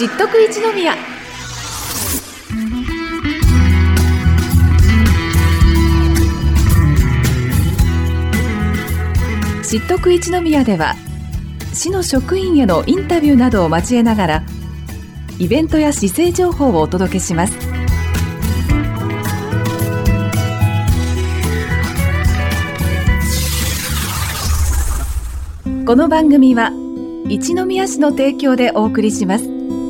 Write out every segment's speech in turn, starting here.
知っとく一宮。知っとく一宮では、市の職員へのインタビューなどを交えながら、イベントや市政情報をお届けします。この番組は一宮市の提供でお送りします。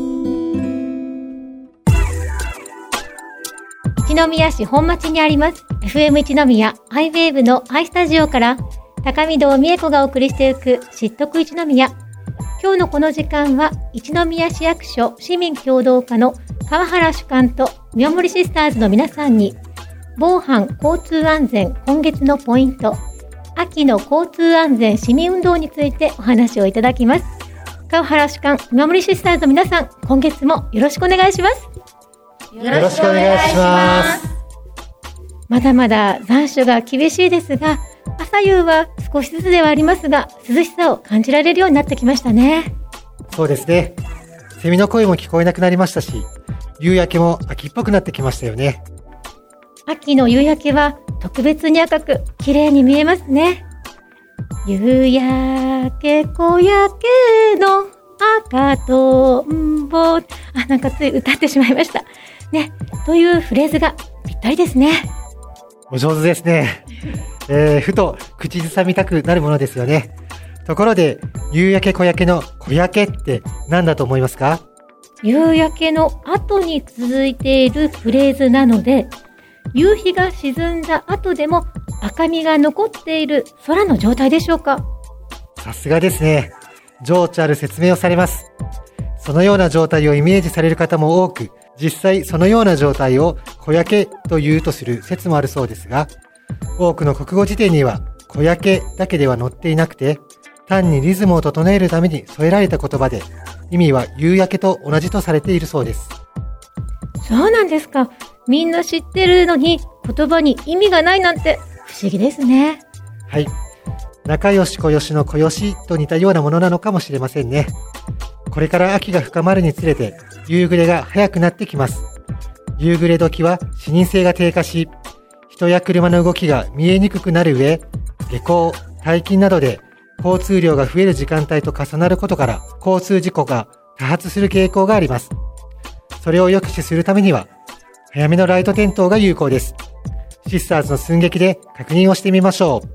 一宮市本町にあります FM 一宮アイウェーブのアイスタジオから高見堂美恵子がお送りしていく知っとく一宮。今日のこの時間は一宮市役所市民協働課の川原主幹と見守りシスターズの皆さんに防犯交通安全今月のポイント、秋の交通安全市民運動についてお話をいただきます。川原主幹、見守りシスターズの皆さん、今月もよろしくお願いします。 よろしくお願いします。 まだまだ残暑が厳しいですが、朝夕は少しずつではありますが、涼しさを感じられるようになってきましたね。 そうですね。セミの声も聞こえなくなりましたし、夕焼けも秋っぽくなってきましたよね。 秋の夕焼けは特別に赤く綺麗に見えますね。夕焼け小焼けの赤とんぼ、なんかつい歌ってしまいましたね。というフレーズがぴったりですね。 お上手ですね。ふと口ずさみたくなるものですよね。ところで、夕焼け小焼けの小焼けって何だと思いますか？ 夕焼けの後に続いているフレーズなので、夕日が沈んだ後でも赤みが残っている空の状態でしょうか？ さすがですね。情緒ある説明をされます。そのような状態をイメージされる方も多く、実際そのような状態を小焼けと言うとする説もあるそうですが、多くの国語辞典には小焼けだけでは載っていなくて、単にリズムを整えるために添えられた言葉で、意味は夕焼けと同じとされているそうです。 そうなんですか。みんな知ってるのに言葉に意味がないなんて不思議ですね。 はい。仲良し小良しの小良しと似たようなものなのかもしれませんね。これから秋が深まるにつれて夕暮れが早くなってきます。夕暮れ時は視認性が低下し、人や車の動きが見えにくくなる上、下校、退勤などで交通量が増える時間帯と重なることから交通事故が多発する傾向があります。それを抑止するためには早めのライト点灯が有効です。シスターズの寸劇で確認をしてみましょう。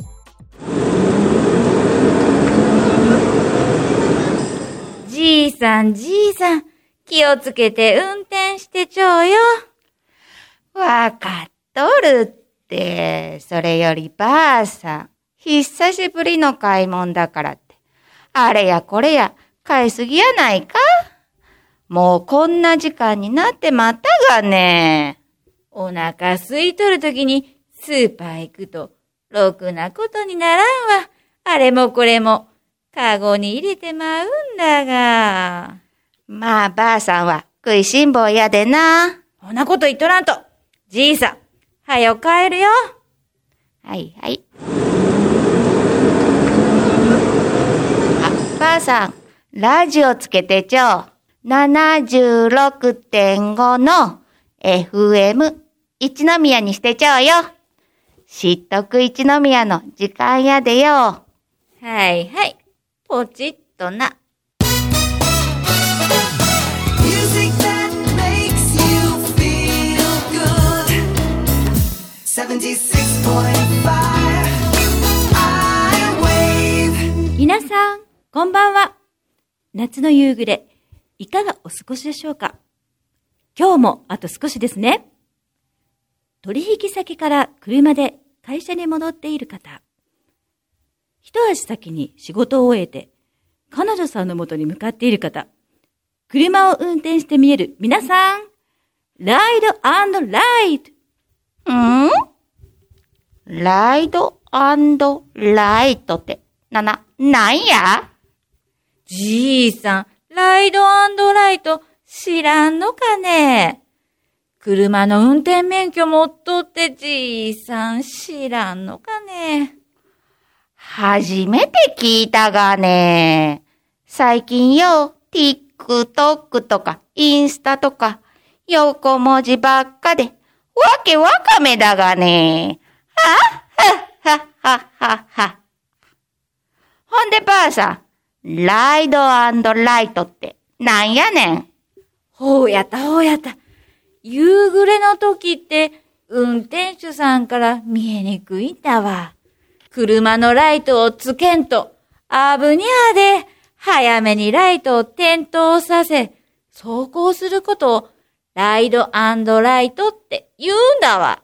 じいさん、気をつけて運転してちょうよ。わかっとるって、それよりばあさん、久しぶりの買い物だからって、あれやこれや買いすぎやないか？もうこんな時間になってまたがね。お腹空いとるときにスーパー行くと、ろくなことにならんわ。あれもこれも。カゴに入れてまうんだが。まあばあさんは食いしん坊やでな。そんなこと言っとらんと。じいさん、はよ帰るよ。はいはい。ばあさん、ラジオつけてちょう。76.5 の FM 一宮にしてちょうよ。知っとく一宮の時間やでよ。はいはい。ポチッとな。 皆さん、こんばんは。夏の夕暮れ、いかがお過ごしでしょうか？今日もあと少しですね。取引先から車で会社に戻っている方、一足先に仕事を終えて、彼女さんの元に向かっている方、車を運転して見える皆さん、ライド&ライト。 ライド&ライトって、なんや？じいさん、ライド&ライト知らんのかね？車の運転免許持っとってじいさん知らんのかね？初めて聞いたがね。最近よ、TikTok TikTok とかインスタとか横文字ばっかでわけわかめだがね。はっはっはっはっは。ほんでばあさん、ライド&ライトってなんやねん。 ほうやった。夕暮れの時って運転手さんから見えにくいんだわ。車のライトをつけんと危にゃで、早めにライトを点灯させ、走行することをライド&ライトって言うんだわ。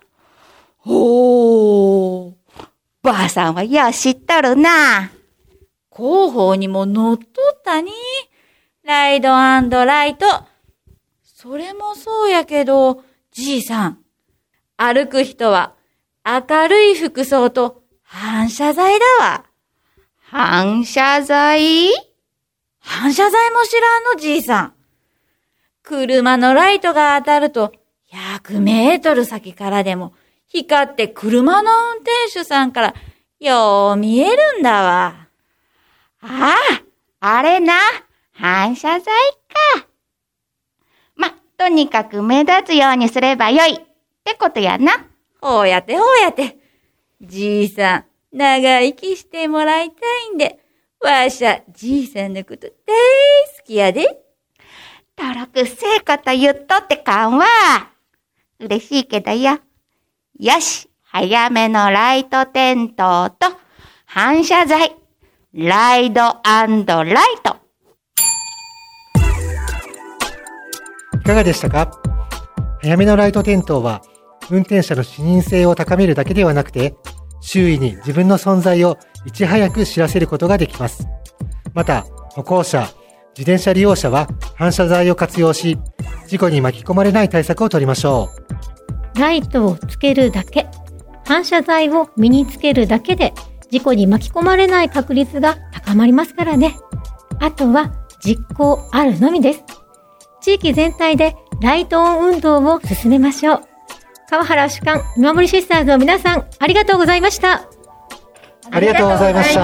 ほー。ばあさんはよう知っとるな。 広報にも載っとったに。ライド&ライト。それもそうやけど、じいさん。歩く人は明るい服装と反射材だわ。 反射材？ 反射材も知らんの、じいさん。車のライトが当たると100メートル先からでも光って車の運転手さんからよう見えるんだわ。 ああ、あれな。反射材か。とにかく目立つようにすればよいってことやな。 ほうやって。じいさん、長生きしてもらいたいんで、わしゃ、じいさんのこと大好きやで。 とろくせえこと言っとってかんわ。嬉しいけどよ。よし、早めのライト点灯と反射材、ライド&ライト。 いかがでしたか？早めのライト点灯は、運転者の視認性を高めるだけではなくて、周囲に自分の存在をいち早く知らせることができます。また、歩行者、自転車利用者は反射材を活用し、事故に巻き込まれない対策を取りましょう。ライトをつけるだけ、反射材を身につけるだけで、事故に巻き込まれない確率が高まりますからね。あとは実行あるのみです。地域全体でライトオン運動を進めましょう。川原主幹、見守りシスターズの皆さん、ありがとうございました。 ありがとうございました。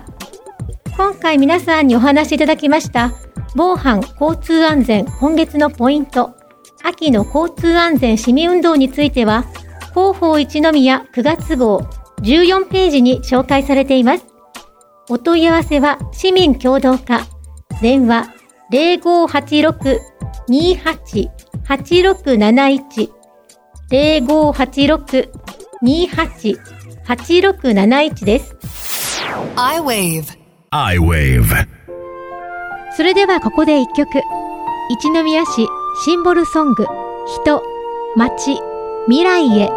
今回皆さんにお話しいただきました防犯交通安全今月のポイント、秋の交通安全市民運動については、広報一宮9月号14ページに紹介されています。お問い合わせは市民共同課、電話 0586-28-8671 0586-28-8671 です。 iWave。 それではここで一曲。一宮市シンボルソング、人、街、未来へ。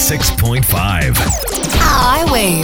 106.5 I-Wave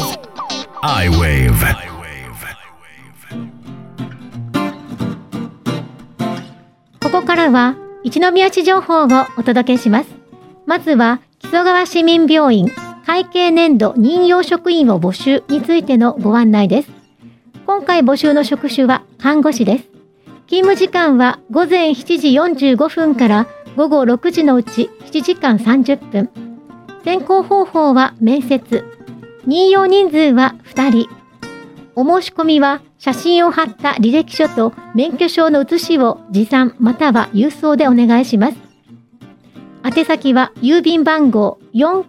ここからは一宮市情報をお届けします。まずは木曽川市民病院会計年度任用職員を募集についてのご案内です。今回募集の職種は看護師です。勤務時間は午前7時45分から午後6時のうち7時間30分。選考方法は面接。任用人数は2人。お申し込みは写真を貼った履歴書と免許証の写しを持参または郵送でお願いします。宛先は郵便番号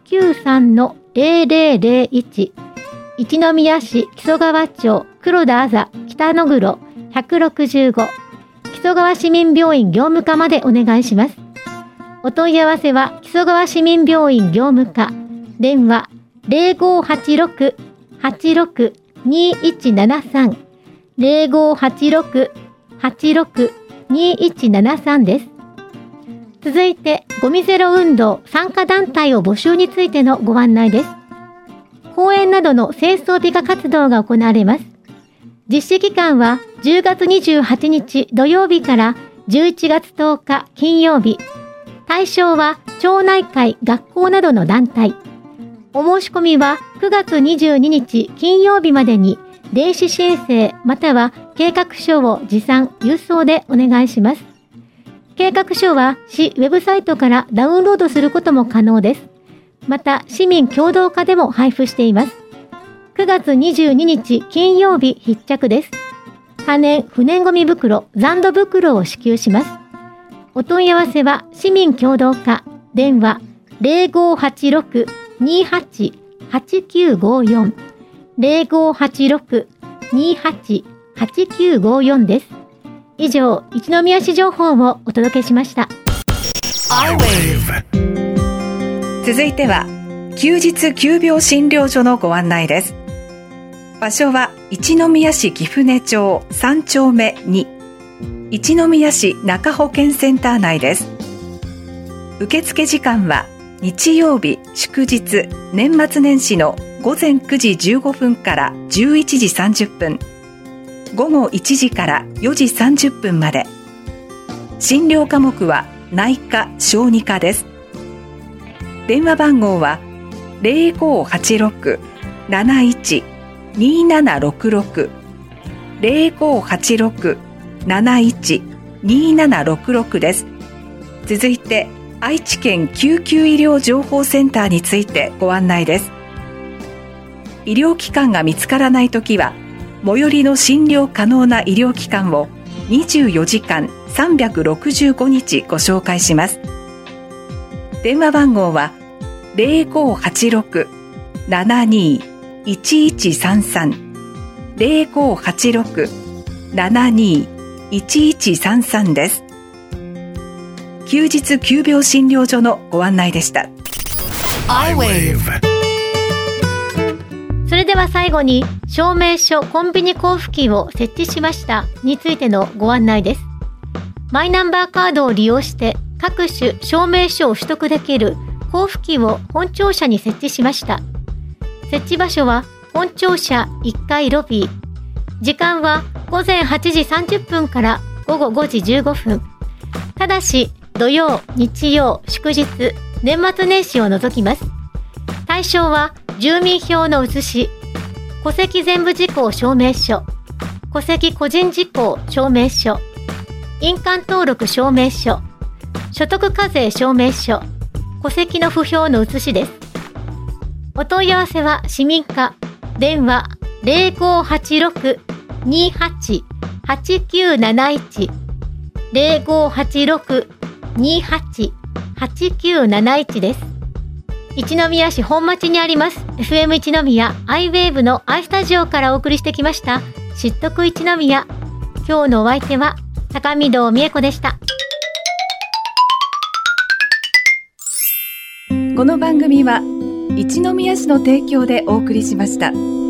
493-0001 一宮市木曽川町黒田あざ北野黒165木曽川市民病院業務課までお願いします。お問い合わせは木曽川市民病院業務課電話 0586-86-2173 0586-86-2173 です。続いて、ゴミゼロ運動参加団体を募集についてのご案内です。公園などの清掃美化活動が行われます。実施期間は10月28日土曜日から11月10日金曜日。対象は町内会、学校などの団体。お申し込みは9月22日金曜日までに電子申請または計画書を持参、郵送でお願いします。計画書は市ウェブサイトからダウンロードすることも可能です。また、市民共同課でも配布しています。9月22日金曜日必着です。可燃・不燃ゴミ袋、残土袋を支給します。お問い合わせは市民共同課、電話 0586-28-8954 0586-28-8954 です。以上、一宮市情報をお届けしました。 続いては、休日急病診療所のご案内です。場所は一宮市貴船町3丁目2、一宮市中保健センター内です。受付時間は日曜日、祝日、年末年始の午前9時15分から11時30分。午後1時から4時30分まで。診療科目は内科・小児科です。電話番号は 0586-71-2766 0586-71-2766 です。続いて愛知県救急医療情報センターについてご案内です。医療機関が見つからないときは最寄りの診療可能な医療機関を24時間365日ご紹介します。電話番号は 0586-72-1133 0586-72-1133 です。休日急病診療所のご案内でした。 それでは最後に証明書コンビニ交付機を設置しましたについてのご案内です。マイナンバーカードを利用して各種証明書を取得できる交付機を本庁舎に設置しました。設置場所は本庁舎1階ロビー。時間は午前8時30分から午後5時15分。ただし土曜、日曜、祝日、年末年始を除きます。対象は住民票の写し、戸籍全部事項証明書、戸籍個人事項証明書、印鑑登録証明書、所得課税証明書、戸籍の不評の写しです。お問い合わせは市民課、電話 0586-28-8971 0586-28-8971 です。一宮市本町にあります FM 一宮 I-Wave の I スタジオからお送りしてきました知っとく一宮。今日のお相手は高見堂美恵子でした。 この番組は一宮市の提供でお送りしました。